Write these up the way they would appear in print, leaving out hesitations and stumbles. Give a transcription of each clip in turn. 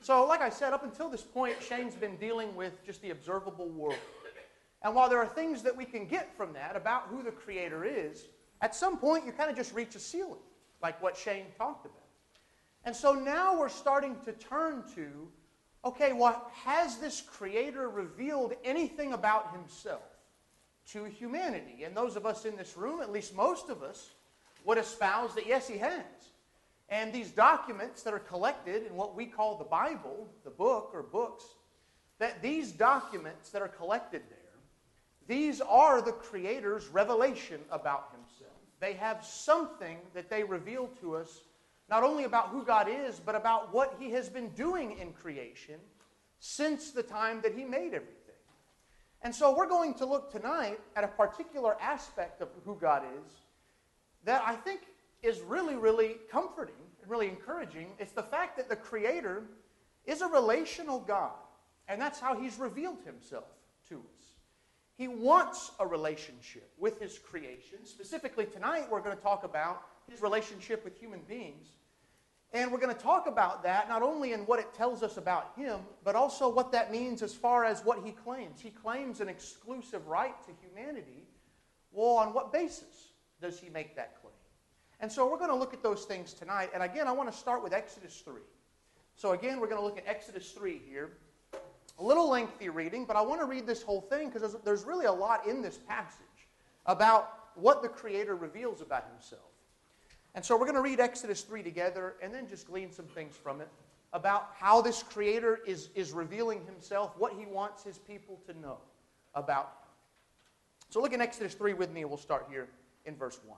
So, like I said, up until this point, Shane's been dealing with just the observable world. And while there are things that we can get from that about who the Creator is, at some point you kind of just reach a ceiling, like what Shane talked about. And so now we're starting to turn to, okay, well, has this Creator revealed anything about Himself to humanity? And those of us in this room, at least most of us, would espouse that yes, He has. And these documents that are collected in what we call the Bible, the book or books, that these documents that are collected there, these are the Creator's revelation about Himself. They have something that they reveal to us, not only about who God is, but about what He has been doing in creation since the time that He made everything. And so we're going to look tonight at a particular aspect of who God is that I think is really, really comforting and really encouraging. It's the fact that the Creator is a relational God. And that's how He's revealed Himself to us. He wants a relationship with His creation. Specifically tonight, we're going to talk about His relationship with human beings. And we're going to talk about that not only in what it tells us about Him, but also what that means as far as what He claims. He claims an exclusive right to humanity. Well, on what basis does He make that claim? And so we're going to look at those things tonight. And again, I want to start with Exodus 3. So again, we're going to look at Exodus 3 here. A little lengthy reading, but I want to read this whole thing because there's really a lot in this passage about what the Creator reveals about Himself. And so we're going to read Exodus 3 together and then just glean some things from it about how this Creator is revealing Himself, what He wants His people to know about Him. So look in Exodus 3 with me, and we'll start here in verse 1.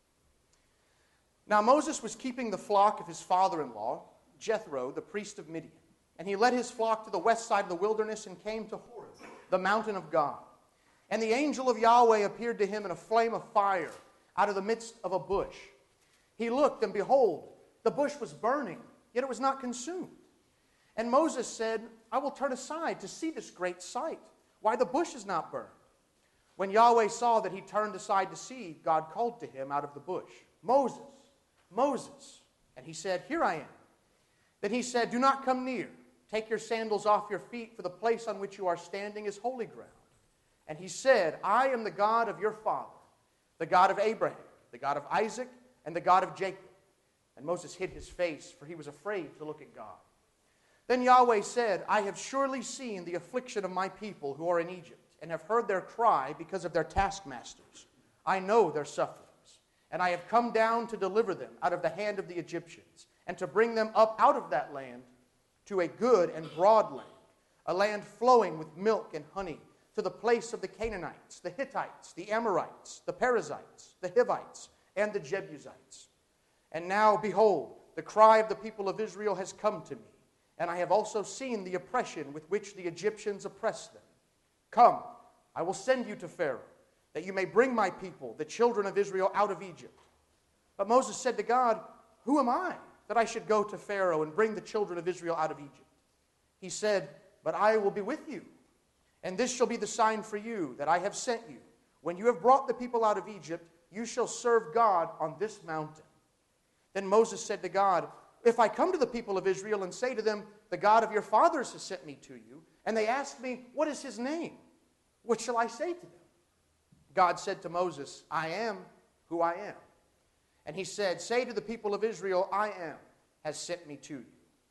Now Moses was keeping the flock of his father-in-law, Jethro, the priest of Midian. And he led his flock to the west side of the wilderness and came to Horeb, the mountain of God. And the angel of Yahweh appeared to him in a flame of fire out of the midst of a bush. He looked, and behold, the bush was burning, yet it was not consumed. And Moses said, I will turn aside to see this great sight, why the bush is not burned. When Yahweh saw that he turned aside to see, God called to him out of the bush, Moses, Moses. And he said, Here I am. Then he said, Do not come near. Take your sandals off your feet, for the place on which you are standing is holy ground. And he said, I am the God of your father, the God of Abraham, the God of Isaac, and the God of Jacob. And Moses hid his face, for he was afraid to look at God. Then Yahweh said, I have surely seen the affliction of my people who are in Egypt, and have heard their cry because of their taskmasters. I know their sufferings, and I have come down to deliver them out of the hand of the Egyptians, and to bring them up out of that land to a good and broad land, a land flowing with milk and honey, to the place of the Canaanites, the Hittites, the Amorites, the Perizzites, the Hivites, and the Jebusites. And now, behold, the cry of the people of Israel has come to me, and I have also seen the oppression with which the Egyptians oppress them. Come, I will send you to Pharaoh, that you may bring my people, the children of Israel, out of Egypt. But Moses said to God, Who am I, that I should go to Pharaoh and bring the children of Israel out of Egypt? He said, But I will be with you, and this shall be the sign for you that I have sent you. When you have brought the people out of Egypt, you shall serve God on this mountain. Then Moses said to God, If I come to the people of Israel and say to them, The God of your fathers has sent me to you, and they ask me, What is his name? What shall I say to them? God said to Moses, I am who I am. And he said, Say to the people of Israel, I am, has sent me to you.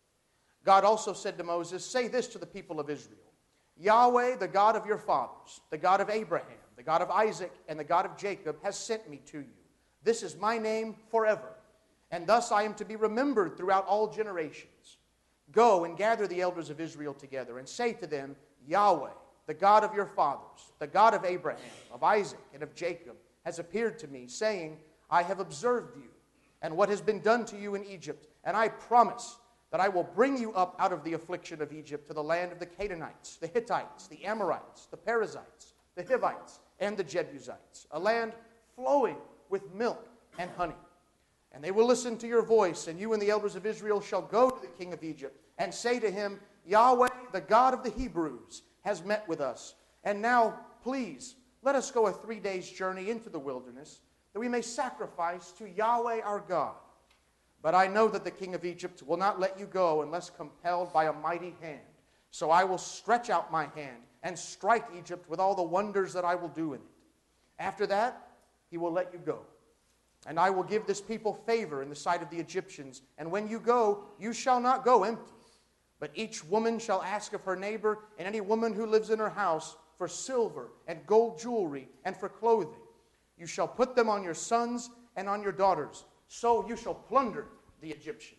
God also said to Moses, Say this to the people of Israel, Yahweh, the God of your fathers, the God of Abraham, the God of Isaac, and the God of Jacob, has sent me to you. This is my name forever, and thus I am to be remembered throughout all generations. Go and gather the elders of Israel together, and say to them, Yahweh, the God of your fathers, the God of Abraham, of Isaac, and of Jacob, has appeared to me, saying, I have observed you, and what has been done to you in Egypt, and I promise that I will bring you up out of the affliction of Egypt to the land of the Canaanites, the Hittites, the Amorites, the Perizzites, the Hivites, and the Jebusites, a land flowing with milk and honey. And they will listen to your voice, and you and the elders of Israel shall go to the king of Egypt, and say to him, Yahweh, the God of the Hebrews, has met with us. And now, please, let us go a 3 days' journey into the wilderness, that we may sacrifice to Yahweh our God. But I know that the king of Egypt will not let you go unless compelled by a mighty hand. So I will stretch out my hand and strike Egypt with all the wonders that I will do in it. After that, he will let you go. And I will give this people favor in the sight of the Egyptians. And when you go, you shall not go empty. But each woman shall ask of her neighbor and any woman who lives in her house for silver and gold jewelry and for clothing. You shall put them on your sons and on your daughters. So you shall plunder the Egyptians.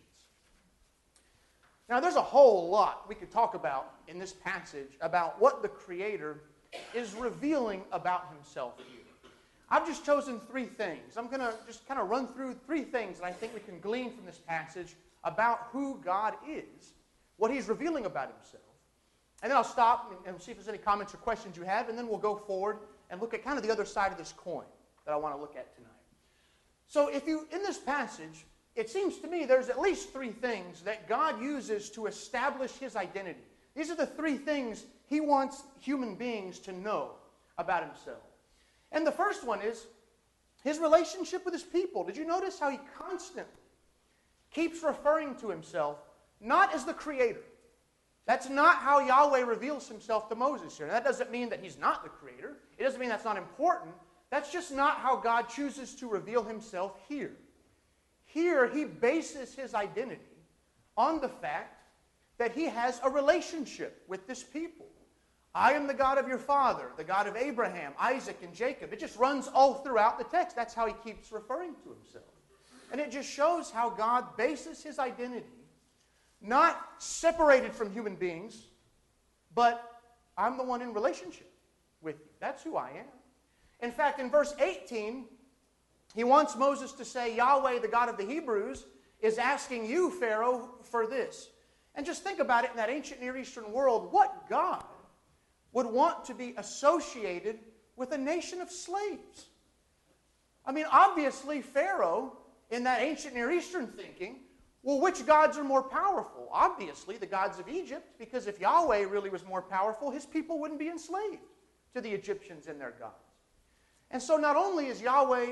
Now, there's a whole lot we could talk about in this passage about what the Creator is revealing about himself here. I've just chosen three things. I'm going to just kind of run through three things that I think we can glean from this passage about who God is, what he's revealing about himself. And then I'll stop and see if there's any comments or questions you have, and then we'll go forward and look at kind of the other side of this coin that I want to look at tonight. So in this passage, it seems to me there's at least three things that God uses to establish his identity. These are the three things he wants human beings to know about himself. And the first one is his relationship with his people. Did you notice how he constantly keeps referring to himself not as the Creator? That's not how Yahweh reveals himself to Moses here. Now, that doesn't mean that he's not the Creator. It doesn't mean that's not important. That's just not how God chooses to reveal himself here. Here, he bases his identity on the fact that he has a relationship with this people. I am the God of your father, the God of Abraham, Isaac, and Jacob. It just runs all throughout the text. That's how he keeps referring to himself. And it just shows how God bases his identity, not separated from human beings, but I'm the one in relationship with you. That's who I am. In fact, in verse 18, he wants Moses to say, Yahweh, the God of the Hebrews, is asking you, Pharaoh, for this. And just think about it in that ancient Near Eastern world. What God would want to be associated with a nation of slaves? I mean, obviously, Pharaoh, in that ancient Near Eastern thinking, well, which gods are more powerful? Obviously, the gods of Egypt, because if Yahweh really was more powerful, his people wouldn't be enslaved to the Egyptians and their gods. And so not only does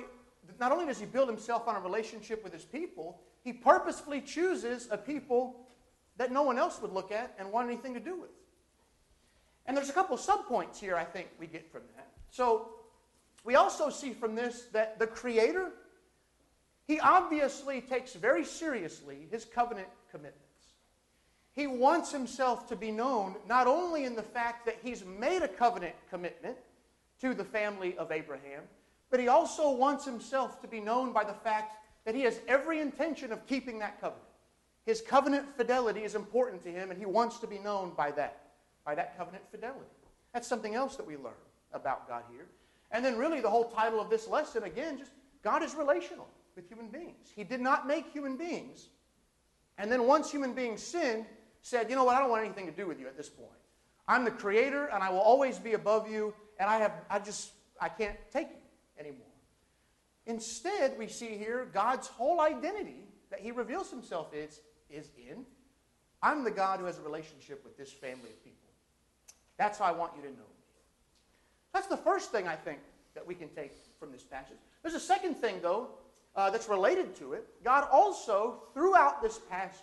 he build himself on a relationship with his people, he purposefully chooses a people that no one else would look at and want anything to do with. And there's a couple of subpoints here I think we get from that. So we also see from this that the Creator, he obviously takes very seriously his covenant commitments. He wants himself to be known not only in the fact that he's made a covenant commitment to the family of Abraham, but he also wants himself to be known by the fact that he has every intention of keeping that covenant. His covenant fidelity is important to him, and he wants to be known by that covenant fidelity. That's something else that we learn about God here. And then really the whole title of this lesson, again, just God is relational with human beings. He did not make human beings, and then once human beings sinned, said, you know what, I don't want anything to do with you at this point. I'm the Creator, and I will always be above you, and I can't take you anymore. Instead, we see here God's whole identity that he reveals himself is in, I'm the God who has a relationship with this family of people. That's how I want you to know me. That's the first thing I think that we can take from this passage. There's a second thing, though, that's related to it. God also, throughout this passage,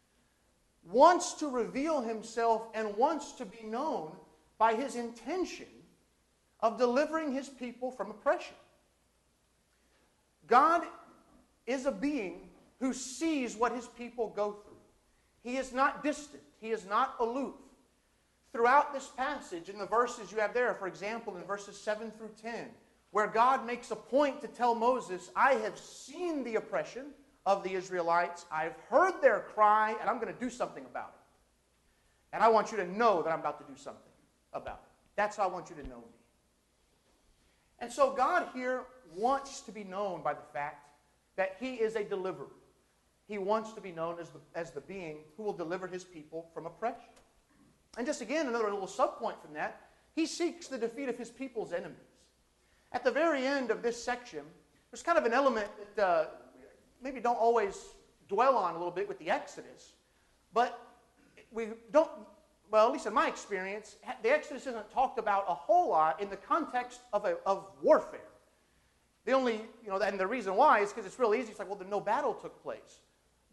wants to reveal himself and wants to be known by his intention of delivering his people from oppression. God is a being who sees what his people go through. He is not distant. He is not aloof. Throughout this passage, in the verses you have there, for example, in verses 7 through 10, where God makes a point to tell Moses, I have seen the oppression of the Israelites, I've heard their cry, and I'm going to do something about it. And I want you to know that I'm about to do something about it. That's how I want you to know me. And so God here wants to be known by the fact that he is a deliverer. He wants to be known as the being who will deliver his people from oppression. And just again, another little subpoint from that, he seeks the defeat of his people's enemies. At the very end of this section, there's kind of an element that maybe don't always dwell on a little bit with the Exodus, but we don't, well, at least in my experience, the Exodus isn't talked about a whole lot in the context of warfare. The only, and the reason why is because it's real easy. It's like, well, then no battle took place.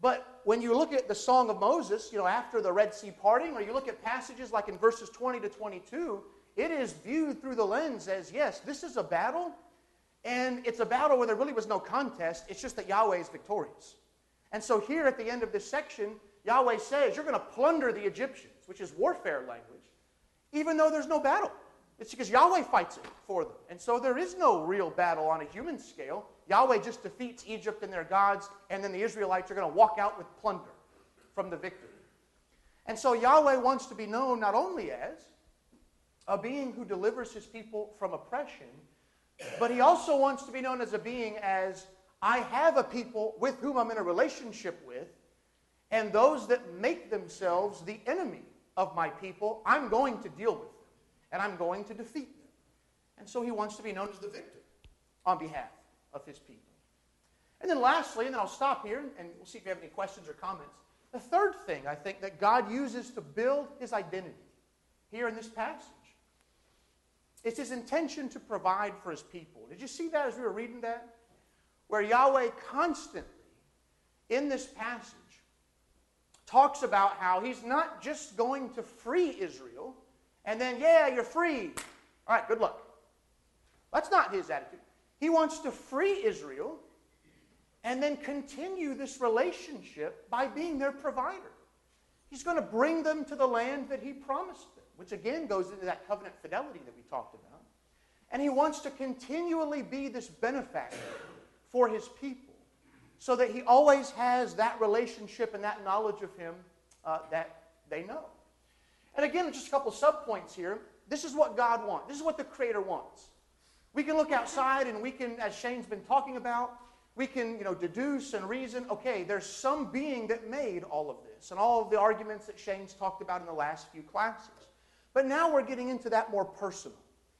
But when you look at the Song of Moses, after the Red Sea parting, or you look at passages like in verses 20 to 22, it is viewed through the lens as, yes, this is a battle, and it's a battle where there really was no contest. It's just that Yahweh is victorious. And so here at the end of this section, Yahweh says, you're going to plunder the Egyptians, which is warfare language, even though there's no battle. It's because Yahweh fights it for them. And so there is no real battle on a human scale. Yahweh just defeats Egypt and their gods, and then the Israelites are going to walk out with plunder from the victory. And so Yahweh wants to be known not only as a being who delivers his people from oppression, but he also wants to be known as a being as, I have a people with whom I'm in a relationship with, and those that make themselves the enemy of my people, I'm going to deal with them, and I'm going to defeat them. And so he wants to be known as the victor on behalf of his people. And then lastly, and then I'll stop here, and we'll see if you have any questions or comments. The third thing, I think, that God uses to build his identity here in this passage is his intention to provide for his people. Did you see that as we were reading that? Where Yahweh constantly, in this passage, talks about how he's not just going to free Israel, and then, yeah, you're free. All right, good luck. That's not his attitude. He wants to free Israel and then continue this relationship by being their provider. He's going to bring them to the land that he promised them, which again goes into that covenant fidelity that we talked about. And he wants to continually be this benefactor for his people so that he always has that relationship and that knowledge of him that they know. And again, just a couple subpoints here. This is what God wants. This is what the Creator wants. We can look outside and we can, as Shane's been talking about, we can deduce and reason, okay, there's some being that made all of this and all of the arguments that Shane's talked about in the last few classes. But now we're getting into that more personal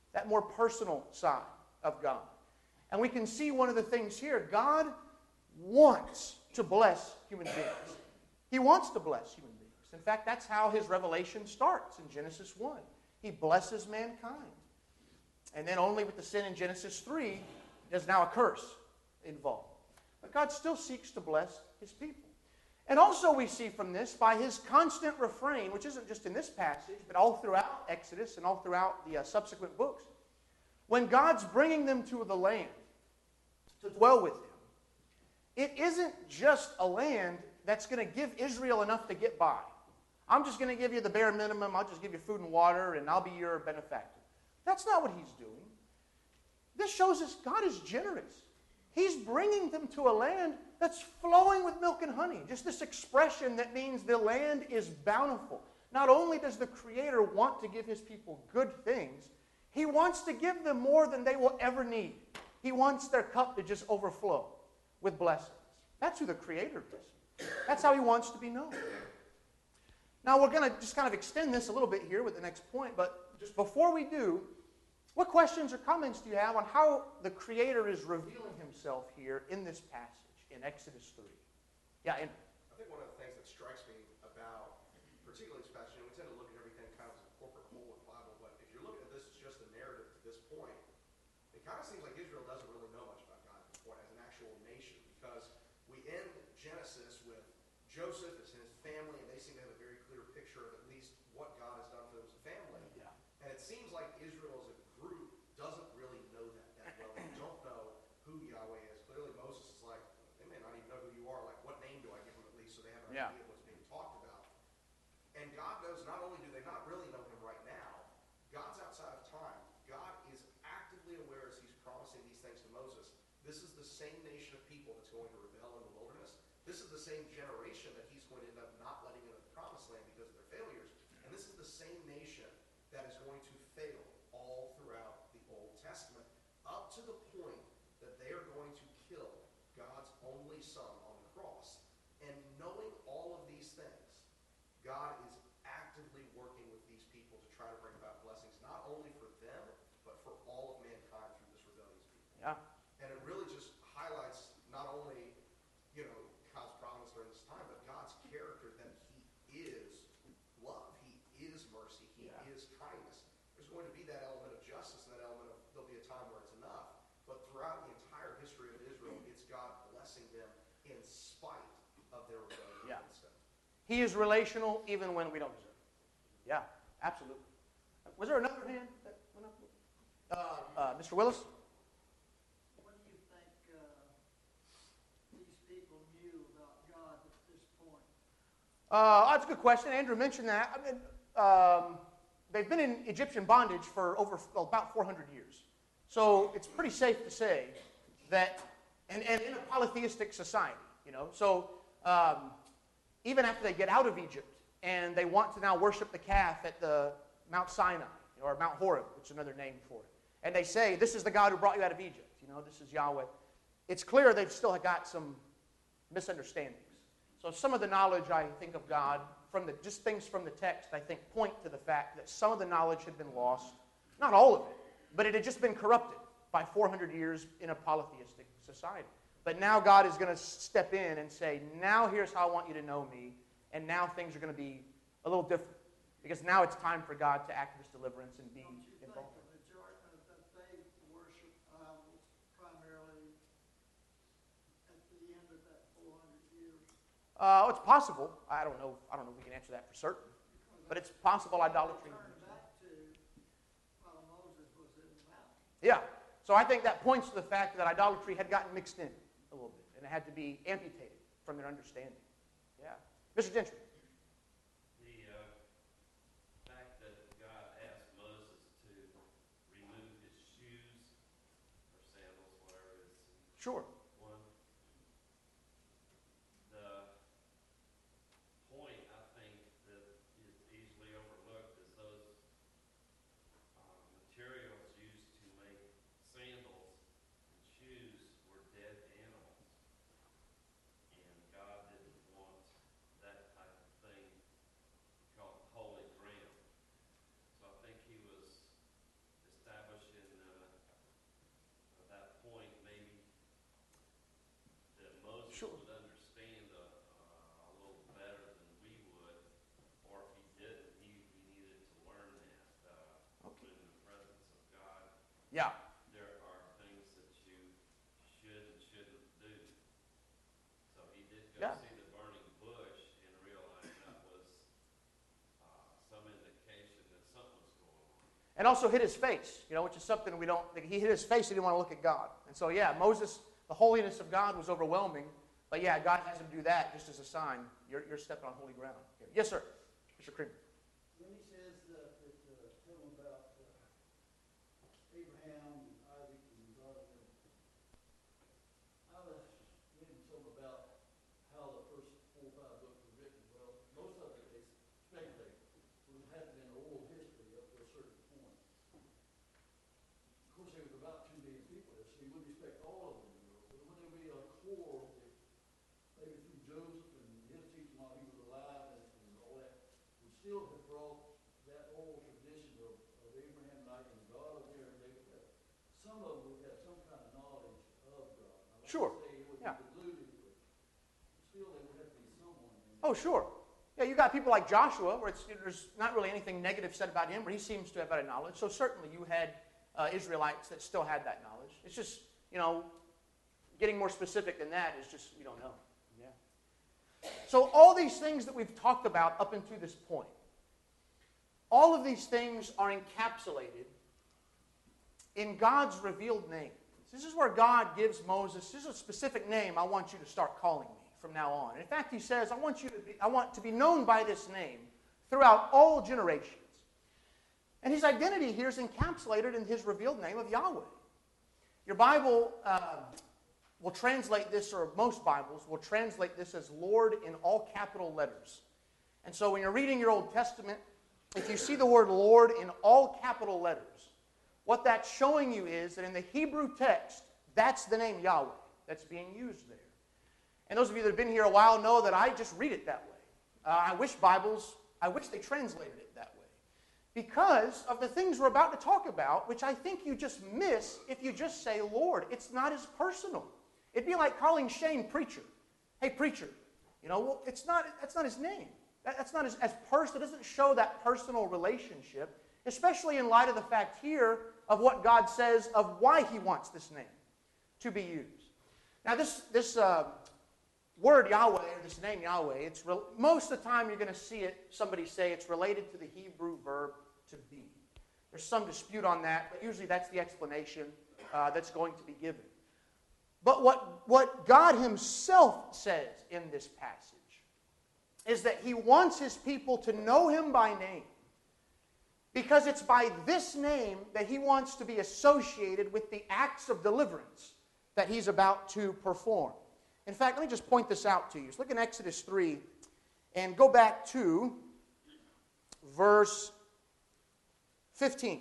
side of God. And we can see one of the things here. God wants to bless human beings. He wants to bless human beings. In fact, that's how his revelation starts in Genesis 1. He blesses mankind. And then only with the sin in Genesis 3 there's now a curse involved. But God still seeks to bless his people. And also we see from this, by his constant refrain, which isn't just in this passage, but all throughout Exodus and all throughout the subsequent books, when God's bringing them to the land to dwell with him, it isn't just a land that's going to give Israel enough to get by. I'm just going to give you the bare minimum. I'll just give you food and water, and I'll be your benefactor. That's not what he's doing. This shows us God is generous. He's bringing them to a land that's flowing with milk and honey. Just this expression that means the land is bountiful. Not only does the Creator want to give his people good things, he wants to give them more than they will ever need. He wants their cup to just overflow with blessings. That's who the Creator is. That's how he wants to be known. Now, we're going to just kind of extend this a little bit here with the next point, but just before we do, what questions or comments do you have on how the Creator is revealing himself here in this passage in Exodus 3? Yeah, Andrew. I think one of the things that strikes me about, particularly this passage, we tend to look at everything kind of as a corporate whole in the Bible, but if you're looking at this as just a narrative to this point, it kind of seems like Israel doesn't really know much about God at this point as an actual nation, because we end Genesis with Joseph and his family, and they seem to have a very clear picture of at least what God has done for them as a family. Yeah. And it seems like Israel as a group doesn't really know that well. They don't know who Yahweh is. Clearly Moses is like, they may not even know who you are. Like, what name do I give them at least so they have an idea of what's being talked about. And God knows, not only do they not really know him right now, God's outside of time. God is actively aware as he's promising these things to Moses. This is the same nation of people that's going to rebel in the wilderness. This is the same generation that he's going to end up not letting into the promised land because of their failures. And this is the same nation that is going to fail all throughout the Old Testament, up to the point that they are going to kill God's only son on the cross. And knowing all of these things, God is actively working with these people to try to bring about blessings, not only for them, but for all of mankind through this rebellious people. Yeah. And it really just highlights not only, God's providence during this time, but God's character, that he is love, he is mercy, he is kindness. There's going to be that element of justice and that element of there'll be a time where it's enough. He is relational even when we don't deserve it. Yeah, absolutely. Was there another hand that went up? Mr. Willis? What do you think these people knew about God at this point? That's a good question. Andrew mentioned that. I mean, they've been in Egyptian bondage for about 400 years. So it's pretty safe to say that, and in a polytheistic society, so even after they get out of Egypt and they want to now worship the calf at the Mount Sinai or Mount Horeb, which is another name for it, and they say, this is the God who brought you out of Egypt, this is Yahweh. It's clear they've still got some misunderstandings. So some of the knowledge I think of God, just things from the text, I think point to the fact that some of the knowledge had been lost. Not all of it, but it had just been corrupted by 400 years in a polytheistic society. But now God is going to step in and say, now here's how I want you to know me, and now things are going to be a little different. Because now it's time for God to act this deliverance and be involved. Don't you think the majority that they worship idols primarily at the end of that 400 years? It's possible. I don't know if we can answer that for certain. But it's possible idolatry. Turn back to while Moses was in the mountain. Yeah. So I think that points to the fact that idolatry had gotten mixed in a little bit, and it had to be amputated from their understanding. Yeah. Mr. Gentry. The fact that God asked Moses to remove his shoes or sandals, whatever it is. Sure. One. The point, I think, that is easily overlooked is those materials used to make sandals and shoes were dead animals. And God didn't want that type of thing called holy ground. So I think he was establishing at that point maybe that Moses Sure. would understand a little better than we would, or if he didn't, he needed to learn that Okay. in the presence of God, Yeah. there are things that you should and shouldn't do. So he did go Yeah. see the burning bush and realize that was some indication that something was going on. And also hid his face, which is something we don't think. He hid his face, he didn't want to look at God. And so, yeah, Moses, the holiness of God was overwhelming. But yeah, God has him do that just as a sign. You're stepping on holy ground. Yes, sir. Mr. Creamer. When he says that tell him about Abraham and Isaac and God and them, I was reading something about how the first 4 or 5 books were written. Well, most of it they speculate. It had been oral history up to a certain point. Of course, there was about 2 million people there, so you wouldn't expect all of them to know. But would there be a core, maybe through Joseph and his teaching while he was alive and all that, would still have brought that oral tradition of Abraham and Isaac and God over there, and they would have, some of them would have some kind of knowledge of God. Now, like Sure. I say, it would Yeah. be diluted, but still there would have to be someone in there. Oh, sure. Yeah, you got people like Joshua, where there's not really anything negative said about him, but he seems to have had a knowledge. So certainly you had Israelites that still had that knowledge. It's just, getting more specific than that is just, we don't know. Yeah. So all these things that we've talked about up until this point, all of these things are encapsulated in God's revealed name. This is where God gives Moses, this is a specific name I want you to start calling me from now on. In fact, he says, I want to be known by this name throughout all generations. And his identity here is encapsulated in his revealed name of Yahweh. Your Bible will translate this, or most Bibles will translate this as Lord in all capital letters. And so when you're reading your Old Testament, if you see the word Lord in all capital letters, what that's showing you is that in the Hebrew text, that's the name Yahweh that's being used there. And those of you that have been here a while know that I just read it that way. I wish they translated it that way. Because of the things we're about to talk about, which I think you just miss if you just say Lord. It's not as personal. It'd be like calling Shane preacher. Hey, preacher. Well, that's not his name. That's not as personal. It doesn't show that personal relationship, especially in light of the fact here of what God says of why he wants this name to be used. Now, this word Yahweh, or this name Yahweh, most of the time you're going to see it, somebody say it's related to the Hebrew verb to be. There's some dispute on that, but usually that's the explanation that's going to be given. But what God himself says in this passage is that he wants his people to know him by name, because it's by this name that he wants to be associated with the acts of deliverance that he's about to perform. In fact, let me just point this out to you. So look in Exodus 3 and go back to verse 15.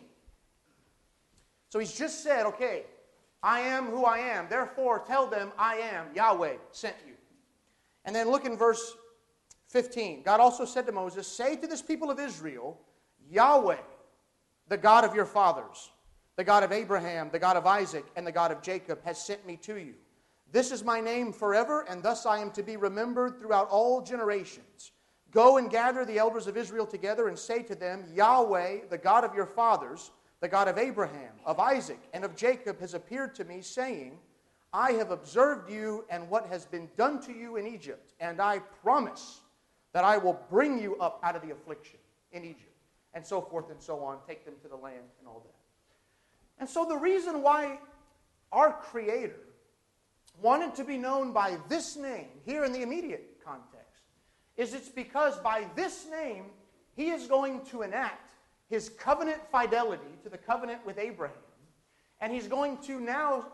So he's just said, okay, I am who I am. Therefore, tell them I am Yahweh sent you. And then look in verse 15. God also said to Moses, say to this people of Israel, Yahweh, the God of your fathers, the God of Abraham, the God of Isaac, and the God of Jacob, has sent me to you. This is my name forever, and thus I am to be remembered throughout all generations. Go and gather the elders of Israel together and say to them, Yahweh, the God of your fathers, the God of Abraham, of Isaac, and of Jacob, has appeared to me, saying, I have observed you and what has been done to you in Egypt, and I promise that I will bring you up out of the affliction in Egypt, and so forth and so on, take them to the land and all that. And so the reason why our Creator wanted to be known by this name here in the immediate context is it's because by this name he is going to enact his covenant fidelity to the covenant with Abraham, and he's going to now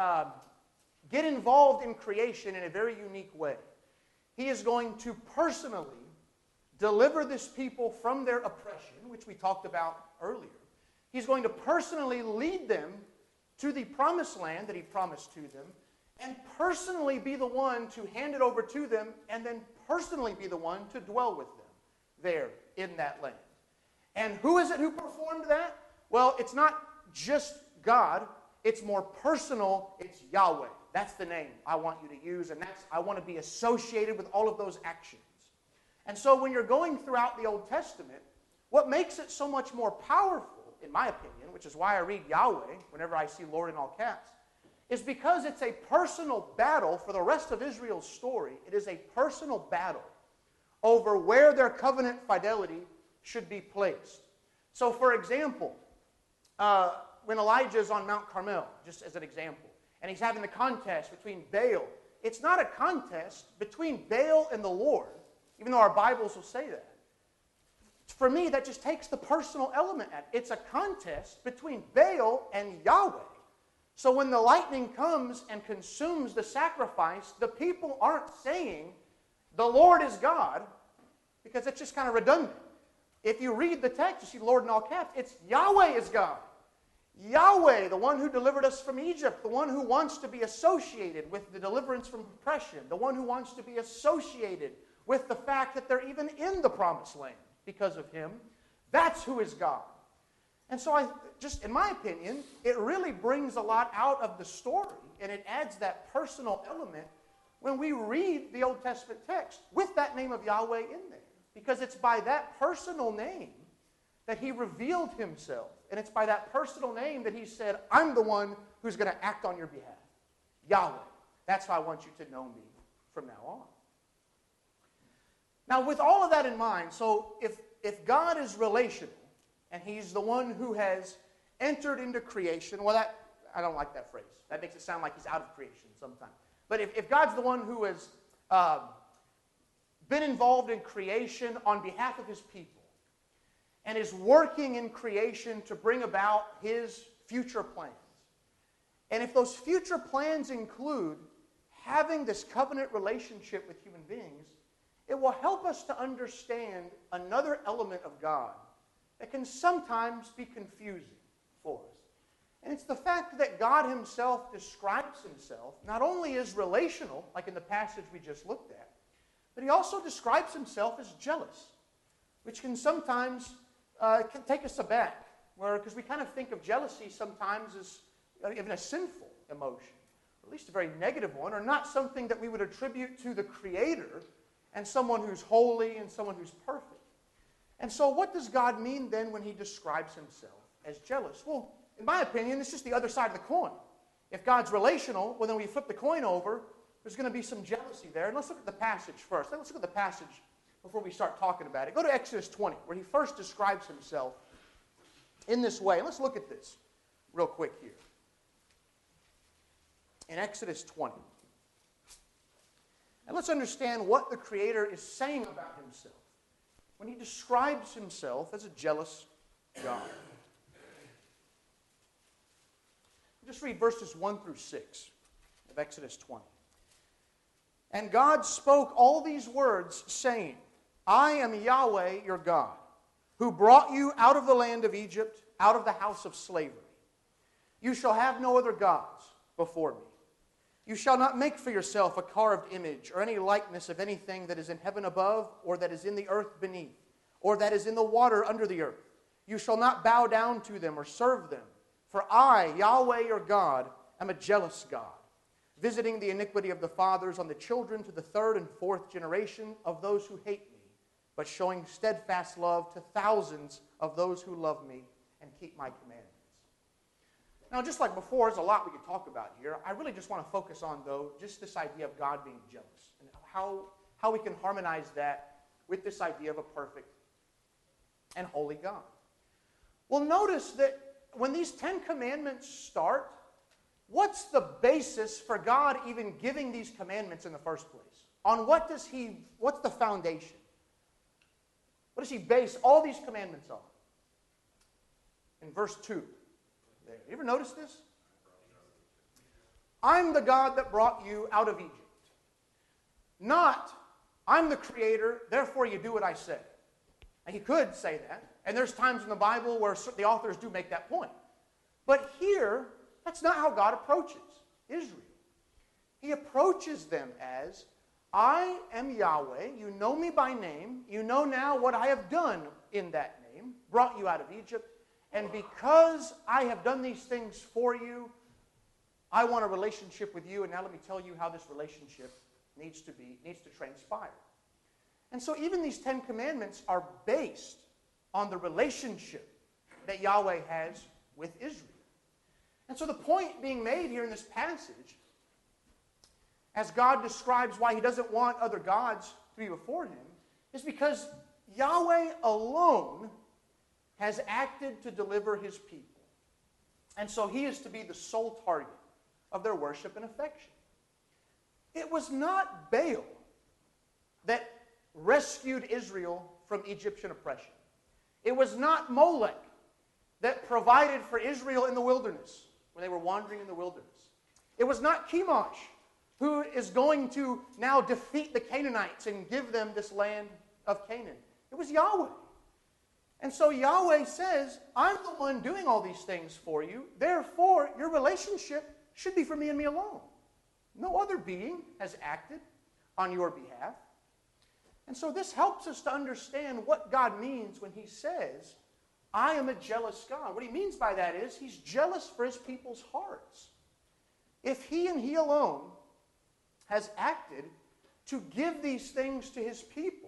get involved in creation in a very unique way. He is going to personally deliver this people from their oppression, which we talked about earlier. He's going to personally lead them to the promised land that he promised to them, and personally be the one to hand it over to them, and then personally be the one to dwell with them there in that land. And who is it who performed that? Well, it's not just God. It's more personal. It's Yahweh. That's the name I want you to use, and I want to be associated with all of those actions. And so when you're going throughout the Old Testament, what makes it so much more powerful, in my opinion, which is why I read Yahweh whenever I see Lord in all caps, is because it's a personal battle for the rest of Israel's story. It is a personal battle over where their covenant fidelity should be placed. So, for example, when Elijah is on Mount Carmel, just as an example, and he's having the contest between Baal, it's not a contest between Baal and the Lord, even though our Bibles will say that. For me, that just takes the personal element out. It's a contest between Baal and Yahweh. So when the lightning comes and consumes the sacrifice, the people aren't saying, the Lord is God, because it's just kind of redundant. If you read the text, you see Lord in all caps. It's Yahweh is God. Yahweh, the one who delivered us from Egypt, the one who wants to be associated with the deliverance from oppression, the one who wants to be associated with the fact that they're even in the promised land because of him. That's who is God. And so in my opinion, it really brings a lot out of the story, and it adds that personal element when we read the Old Testament text with that name of Yahweh in there. Because it's by that personal name that he revealed himself. And it's by that personal name that he said, I'm the one who's going to act on your behalf. Yahweh. That's how I want you to know me from now on. Now, with all of that in mind, so if God is relational, and he's the one who has entered into creation, well, I don't like that phrase. That makes it sound like he's out of creation sometimes. But if God's the one who has been involved in creation on behalf of his people, and is working in creation to bring about his future plans, and if those future plans include having this covenant relationship with human beings, it will help us to understand another element of God that can sometimes be confusing for us. And it's the fact that God himself describes himself not only as relational, like in the passage we just looked at, but he also describes himself as jealous, which can sometimes can take us aback, because we kind of think of jealousy sometimes as even a sinful emotion, or at least a very negative one, or not something that we would attribute to the Creator and someone who's holy and someone who's perfect. And so what does God mean then when he describes himself as jealous? Well, in my opinion, it's just the other side of the coin. If God's relational, well, then we flip the coin over. there's going to be some jealousy there. And let's look at the passage first. Let's look at the passage before we start talking about it. Go to Exodus 20, where he first describes himself in this way. And let's look at this real quick here. In Exodus 20. And let's understand what the Creator is saying about himself when he describes himself as a jealous God. Just read verses 1 through 6 of Exodus 20. And God spoke all these words, saying, I am Yahweh your God, who brought you out of the land of Egypt, out of the house of slavery. You shall have no other gods before me. You shall not make for yourself a carved image or any likeness of anything that is in heaven above, or that is in the earth beneath, or that is in the water under the earth. You shall not bow down to them or serve them. For I, Yahweh your God, am a jealous God, visiting the iniquity of the fathers on the children to the third and fourth generation of those who hate me, but showing steadfast love to thousands of those who love me and keep my commandments. Now, just like before, there's a lot we could talk about here. I really just want to focus on, though, just this idea of God being jealous and how we can harmonize that with this idea of a perfect and holy God. Well, notice that when these 10 commandments start, what's the basis for God even giving these commandments in the first place? On what's the foundation? What does he base all these commandments on? In verse 2. There. You ever notice this? I'm the God that brought you out of Egypt. Not, I'm the Creator, therefore you do what I say. And he could say that. And there's times in the Bible where the authors do make that point. But here, that's not how God approaches Israel. He approaches them as, I am Yahweh, you know me by name, you know now what I have done in that name, brought you out of Egypt, and because I have done these things for you, I want a relationship with you, and now let me tell you how this relationship needs to transpire. And so even these 10 commandments are based on the relationship that Yahweh has with Israel. And so the point being made here in this passage, as God describes why he doesn't want other gods to be before him, is because Yahweh alone has acted to deliver his people. And so he is to be the sole target of their worship and affection. It was not Baal that rescued Israel from Egyptian oppression. It was not Molech that provided for Israel in the wilderness when they were wandering in the wilderness. It was not Chemosh who is going to now defeat the Canaanites and give them this land of Canaan. It was Yahweh. And so Yahweh says, I'm the one doing all these things for you. Therefore, your relationship should be for me and me alone. No other being has acted on your behalf. And so this helps us to understand what God means when he says, I am a jealous God. What he means by that is he's jealous for his people's hearts. If he and he alone has acted to give these things to his people,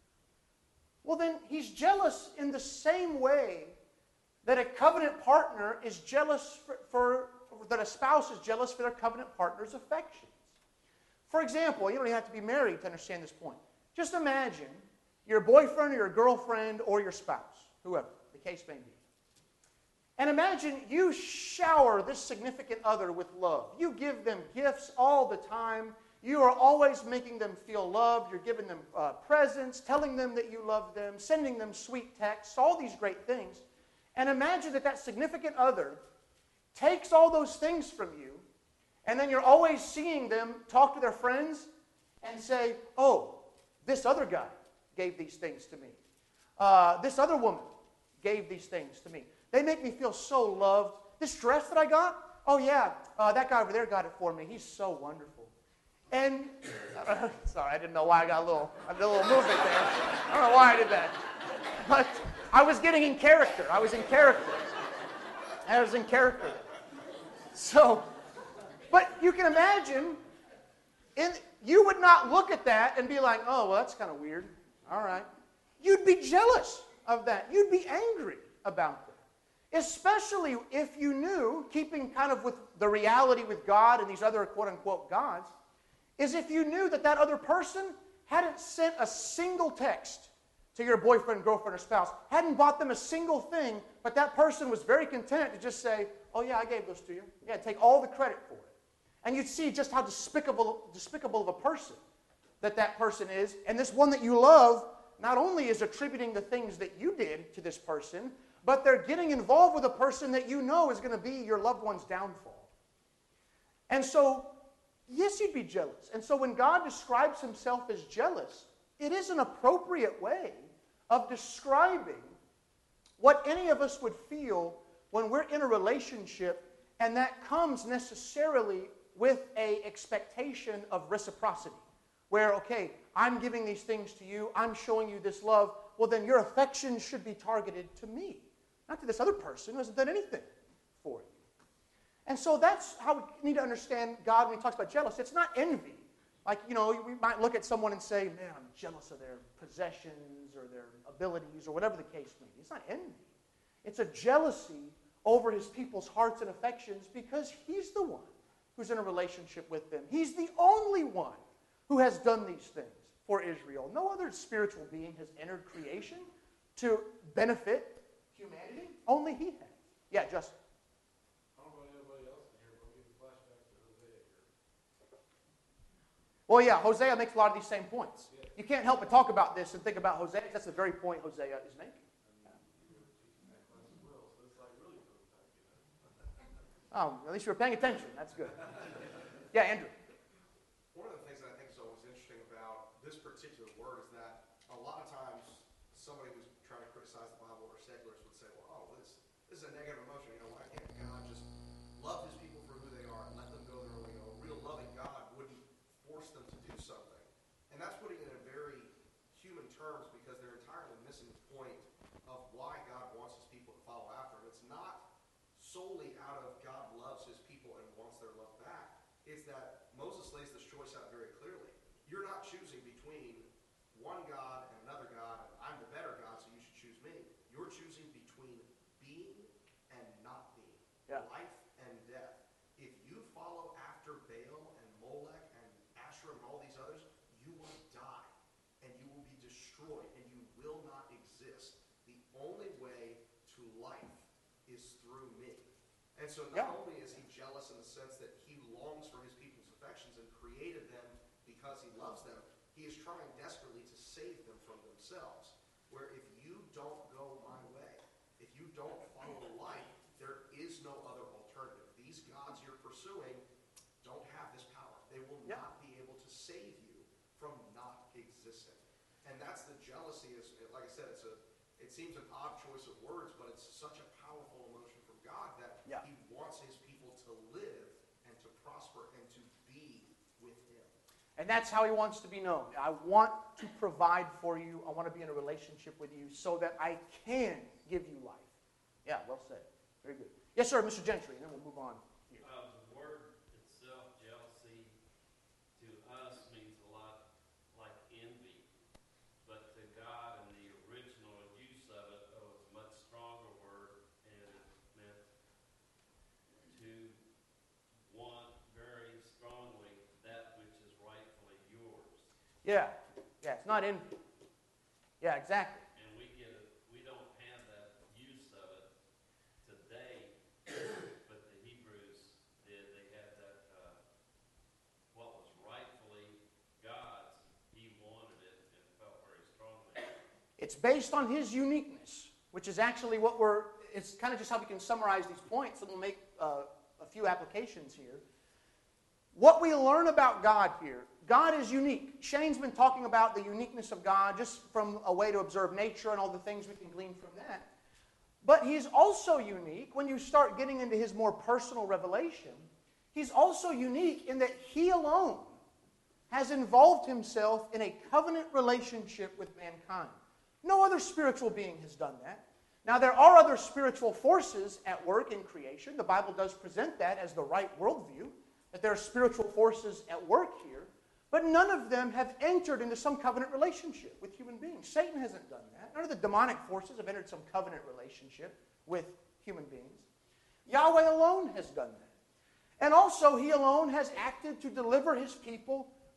well then he's jealous in the same way that a covenant partner is jealous that a spouse is jealous for their covenant partner's affections. For example, you don't even have to be married to understand this point. Just imagine your boyfriend or your girlfriend or your spouse, whoever the case may be. And imagine you shower this significant other with love. You give them gifts all the time. You are always making them feel loved. You're giving them presents, telling them that you love them, sending them sweet texts, all these great things. And imagine that that significant other takes all those things from you, and then you're always seeing them talk to their friends and say, oh, this other guy gave these things to me. This other woman gave these things to me. They make me feel so loved. This dress that I got, oh yeah, that guy over there got it for me. He's so wonderful. And, sorry, I didn't know why I did a little movement there. I don't know why I did that. But I was getting in character. I was in character. So, but you can imagine, you would not look at that and be like, oh, well, that's kind of weird. All right. You'd be jealous of that. You'd be angry about that. Especially if you knew, keeping kind of with the reality with God and these other quote-unquote gods, is if you knew that that other person hadn't sent a single text to your boyfriend, girlfriend, or spouse, hadn't bought them a single thing, but that person was very content to just say, oh yeah, I gave those to you. Yeah, take all the credit for it. And you'd see just how despicable of a person that person is. And this one that you love not only is attributing the things that you did to this person, but they're getting involved with a person that you know is going to be your loved one's downfall. And so, yes, you'd be jealous. And so when God describes himself as jealous, it is an appropriate way of describing what any of us would feel when we're in a relationship, and that comes necessarily with an expectation of reciprocity. Where, okay, I'm giving these things to you, I'm showing you this love, well then your affection should be targeted to me, not to this other person who hasn't done anything for you. And so that's how we need to understand God when he talks about jealous. It's not envy. Like, we might look at someone and say, man, I'm jealous of their possessions or their abilities or whatever the case may be. It's not envy. It's a jealousy over his people's hearts and affections because he's the one who's in a relationship with them. He's the only one who has done these things for Israel. No other spiritual being has entered creation to benefit humanity. Only he has. Yeah, Justin. I don't know about anybody else in here, but we can flashback to Hosea here. Well, yeah, Hosea makes a lot of these same points. You can't help but talk about this and think about Hosea. That's the very point Hosea is making. Oh, at least you were paying attention. That's good. Yeah, Andrew. One of the things that I think is always interesting about this particular word is that a lot of times somebody who's trying to criticize the Bible or secularists would say, well, this is a negative emotion. Why can't God just love his people for who they are and let them go their own way? A real loving God wouldn't force them to do something. And that's putting it in very human terms because they're entirely missing the point of why God wants his people to follow after him. It's not solely out of God loves his people and wants their love back. It's that Moses lays this choice out very clearly. You're not choosing between one God and another God, and I'm the better God, so you should choose me. You're choosing between being and not being. Yeah. Life and death. If you follow after Baal and Molech and Asherah and all these others, you will die, and you will be destroyed, and you will not exist. The only way to life is through me. And so not only is he jealous in the sense that he longs for his people's affections and created them because he loves them, he is trying desperately to save them from themselves. Where if you don't go my way, if you don't follow life, there is no other alternative. These gods you're pursuing don't have this power. They will not be able to save you from not existing. And that's the jealousy. Is like I said, it seems an odd choice of words, but it's such a powerful emotion from God that he wants his people to live and to prosper and to be with him. And that's how he wants to be known. I want to provide for you. I want to be in a relationship with you so that I can give you life. Yeah, well said. Very good. Yes, sir, Mr. Gentry, and then we'll move on. Here. The word itself, jealousy, to us means a lot like envy. But to God in the original use of it, it was a much stronger word, and it meant to want very strongly that which is rightfully yours. Yeah, it's not envy. Yeah, exactly. And we don't have that use of it today, but the Hebrews did. They had that, what was rightfully God's, he wanted it and felt very strongly. It's based on his uniqueness, which is actually it's kind of just how we can summarize these points, and we'll make a few applications here. What we learn about God here, God is unique. Shane's been talking about the uniqueness of God just from a way to observe nature and all the things we can glean from that. But he's also unique when you start getting into his more personal revelation. He's also unique in that he alone has involved himself in a covenant relationship with mankind. No other spiritual being has done that. Now, there are other spiritual forces at work in creation. The Bible does present that as the right worldview, that there are spiritual forces at work here, but none of them have entered into some covenant relationship with human beings. Satan hasn't done that. None of the demonic forces have entered some covenant relationship with human beings. Yahweh alone has done that. And also, he alone has acted to deliver his people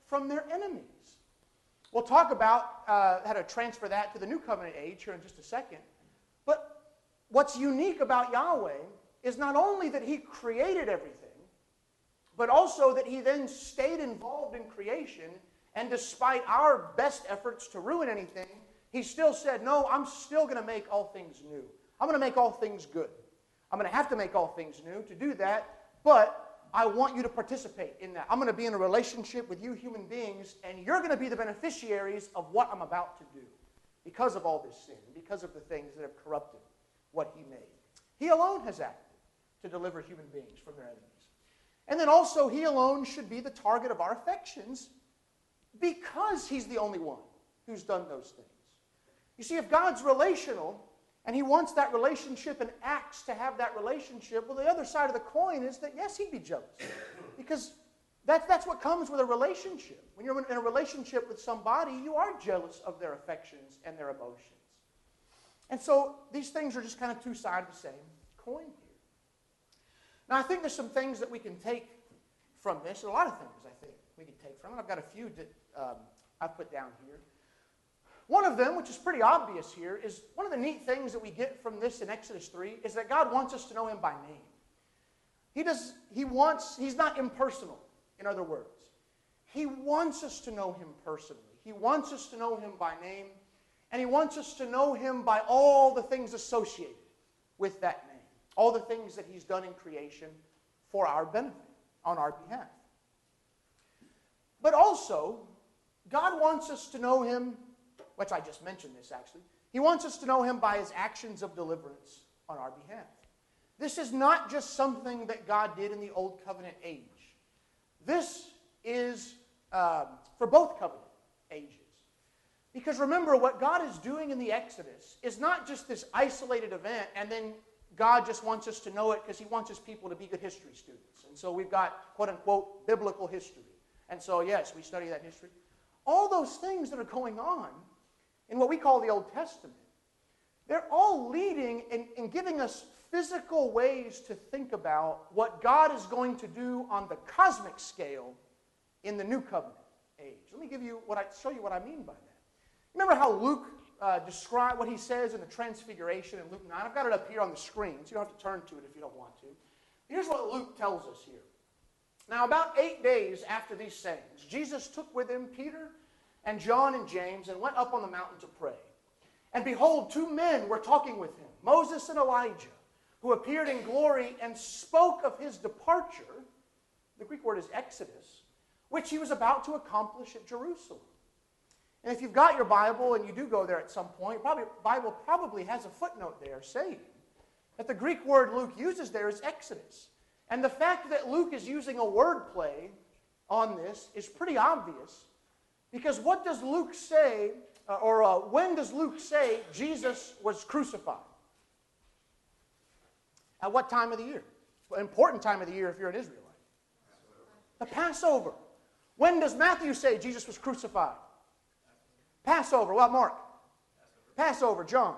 from their enemies. We'll talk about how to transfer that to the New Covenant age here in just a second. But what's unique about Yahweh is not only that He created everything, but also that He then stayed involved in creation, and despite our best efforts to ruin anything, He still said, no, I'm still going to make all things new. I'm going to make all things good. I'm going to have to make all things new to do that, but I want you to participate in that. I'm going to be in a relationship with you human beings, and you're going to be the beneficiaries of what I'm about to do because of all this sin, because of the things that have corrupted what He made. He alone has acted to deliver human beings from their enemies. And then also, He alone should be the target of our affections because He's the only one who's done those things. You see, if God's relational, and He wants that relationship and acts to have that relationship, well, the other side of the coin is that, yes, He'd be jealous. Because that's what comes with a relationship. When you're in a relationship with somebody, you are jealous of their affections and their emotions. And so these things are just kind of two sides of the same coin here. Now, I think there's some things that we can take from this. A lot of things, I think, we can take from it. I've got a few that I've put down here. One of them, which is pretty obvious here, is one of the neat things that we get from this in Exodus 3 is that God wants us to know Him by name. He's not impersonal, in other words. He wants us to know Him personally. He wants us to know Him by name, and He wants us to know Him by all the things associated with that name, all the things that He's done in creation for our benefit, on our behalf. But also, God wants us to know Him, which I just mentioned this actually. He wants us to know Him by His actions of deliverance on our behalf. This is not just something that God did in the Old Covenant age. This is for both covenant ages. Because remember, what God is doing in the Exodus is not just this isolated event and then God just wants us to know it because He wants His people to be good history students. And so we've got, quote-unquote, biblical history. And so, yes, we study that history. All those things that are going on in what we call the Old Testament, they're all leading and giving us physical ways to think about what God is going to do on the cosmic scale in the New Covenant age. Let me show you what I mean by that. Remember how Luke described what he says in the Transfiguration in Luke 9? I've got it up here on the screen, so you don't have to turn to it if you don't want to. Here's what Luke tells us here. Now, about 8 days after these sayings, Jesus took with Him Peter and John and James and went up on the mountain to pray. And behold, 2 men were talking with Him, Moses and Elijah, who appeared in glory and spoke of His departure, the Greek word is exodus, which He was about to accomplish at Jerusalem. And if you've got your Bible and you do go there at some point, the Bible probably has a footnote there saying that the Greek word Luke uses there is exodus. And the fact that Luke is using a word play on this is pretty obvious, because what does Luke say, when does Luke say Jesus was crucified? At what time of the year? An important time of the year if you're an Israelite. The Passover. When does Matthew say Jesus was crucified? Passover. What, Mark? Passover. John.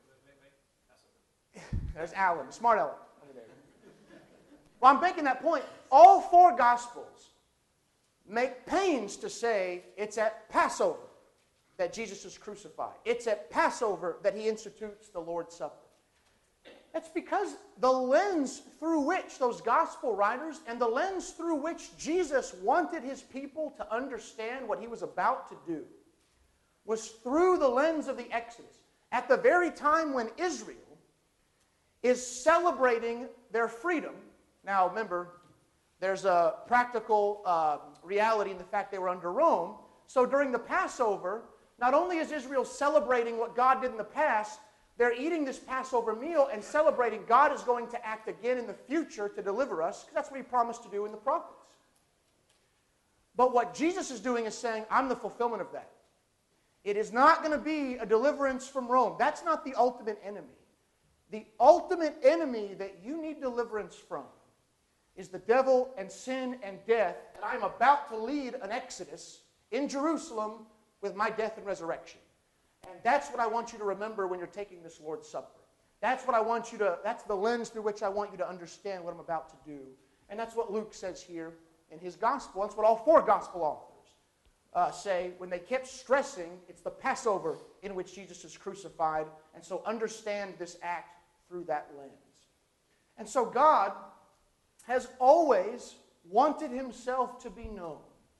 There's Alan, the smart Alan over there. Well, I'm making that point. All 4 Gospels make pains to say it's at Passover that Jesus is crucified. It's at Passover that He institutes the Lord's Supper. That's because the lens through which those gospel writers and the lens through which Jesus wanted His people to understand what He was about to do was through the lens of the Exodus. At the very time when Israel is celebrating their freedom. Now, remember, there's a practical reality in the fact they were under Rome. So during the Passover, not only is Israel celebrating what God did in the past, they're eating this Passover meal and celebrating God is going to act again in the future to deliver us, because that's what He promised to do in the prophets. But what Jesus is doing is saying, I'm the fulfillment of that. It is not going to be a deliverance from Rome. That's not the ultimate enemy. The ultimate enemy that you need deliverance from is the devil and sin and death, and I'm about to lead an exodus in Jerusalem with my death and resurrection. And that's what I want you to remember when you're taking this Lord's Supper. That's the lens through which I want you to understand what I'm about to do. And that's what Luke says here in his gospel. That's what all 4 gospel authors say, when they kept stressing, it's the Passover in which Jesus is crucified, and so understand this act through that lens. And so God has always wanted himself to be known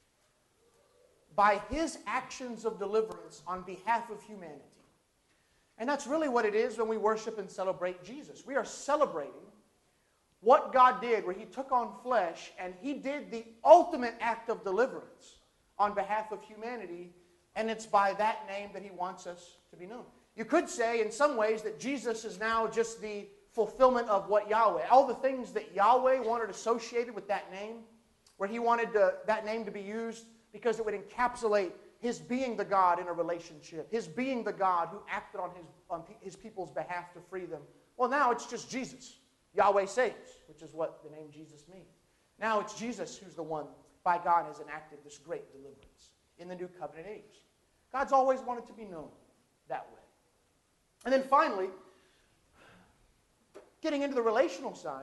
by his actions of deliverance on behalf of humanity. And that's really what it is when we worship and celebrate Jesus. We are celebrating what God did, where he took on flesh and he did the ultimate act of deliverance on behalf of humanity, and it's by that name that he wants us to be known. You could say in some ways that Jesus is now just the fulfillment of what Yahweh, all the things that Yahweh wanted associated with that name, where he wanted that name to be used because it would encapsulate his being the God in a relationship, his being the God who acted on his people's behalf to free them. Well, now it's just Jesus. Yahweh saves, which is what the name Jesus means. Now it's Jesus who's the one by God has enacted this great deliverance in the new covenant age. God's always wanted to be known that way. And then finally, getting into the relational side,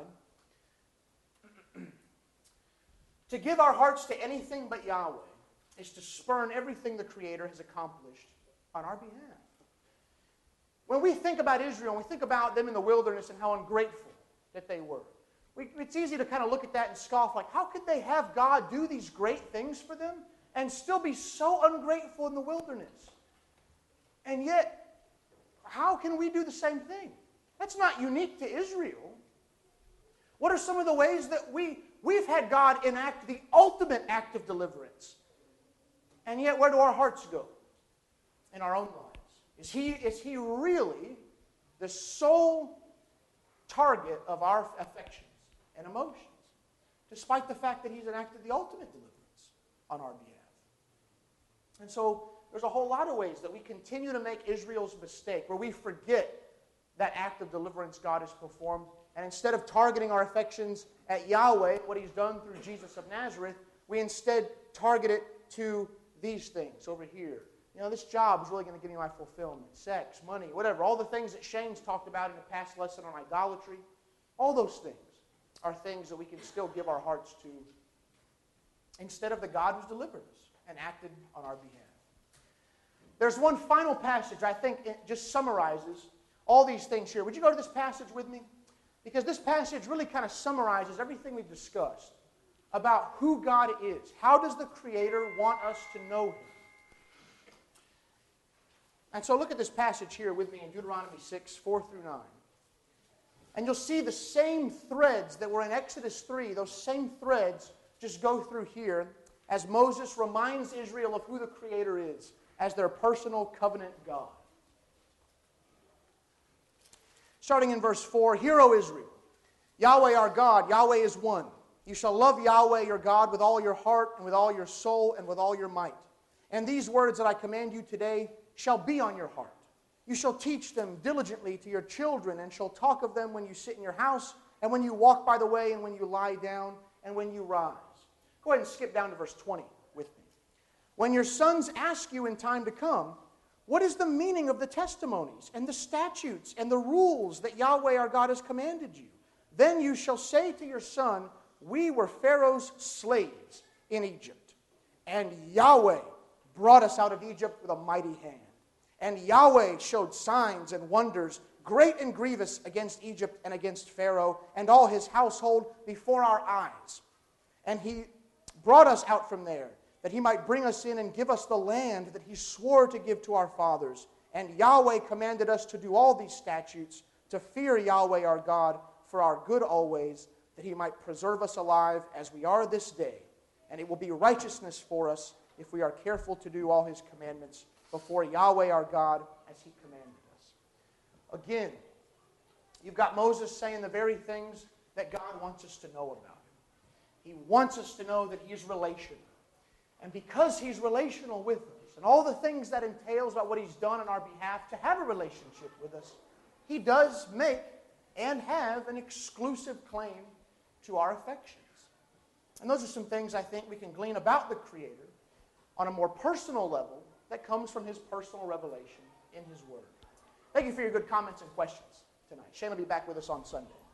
to give our hearts to anything but Yahweh is to spurn everything the Creator has accomplished on our behalf. When we think about Israel, and we think about them in the wilderness and how ungrateful that they were, it's easy to kind of look at that and scoff, like, how could they have God do these great things for them and still be so ungrateful in the wilderness? And yet, how can we do the same thing? That's not unique to Israel. What are some of the ways that we've had God enact the ultimate act of deliverance? And yet, where do our hearts go in our own lives? Is he really the sole target of our affections and emotions, despite the fact that he's enacted the ultimate deliverance on our behalf? And so there's a whole lot of ways that we continue to make Israel's mistake, where we forget that act of deliverance God has performed, and instead of targeting our affections at Yahweh, what he's done through Jesus of Nazareth, we instead target it to these things over here. You know, this job is really going to give me my fulfillment. Sex, money, whatever. All the things that Shane's talked about in the past lesson on idolatry, all those things are things that we can still give our hearts to instead of the God who's delivered us and acted on our behalf. There's one final passage I think it just summarizes all these things here. Would you go to this passage with me? Because this passage really kind of summarizes everything we've discussed about who God is. How does the Creator want us to know him? And so look at this passage here with me in Deuteronomy 6, 4 through 9. And you'll see the same threads that were in Exodus 3, those same threads just go through here as Moses reminds Israel of who the Creator is as their personal covenant God. Starting in verse 4, Hear, O Israel, Yahweh our God, Yahweh is one. You shall love Yahweh your God with all your heart and with all your soul and with all your might. And these words that I command you today shall be on your heart. You shall teach them diligently to your children, and shall talk of them when you sit in your house, and when you walk by the way, and when you lie down, and when you rise. Go ahead and skip down to verse 20 with me. When your sons ask you in time to come, what is the meaning of the testimonies and the statutes and the rules that Yahweh our God has commanded you? Then you shall say to your son, we were Pharaoh's slaves in Egypt, and Yahweh brought us out of Egypt with a mighty hand. And Yahweh showed signs and wonders, great and grievous, against Egypt and against Pharaoh and all his household before our eyes. And he brought us out from there, that he might bring us in and give us the land that he swore to give to our fathers. And Yahweh commanded us to do all these statutes, to fear Yahweh our God for our good always, that he might preserve us alive as we are this day. And it will be righteousness for us if we are careful to do all his commandments before Yahweh our God as he commanded us. Again, you've got Moses saying the very things that God wants us to know about him. He wants us to know that he is relational. And because he's relational with us, and all the things that entails about what he's done on our behalf to have a relationship with us, he does make and have an exclusive claim to our affections. And those are some things I think we can glean about the Creator on a more personal level that comes from his personal revelation in his Word. Thank you for your good comments and questions tonight. Shane will be back with us on Sunday.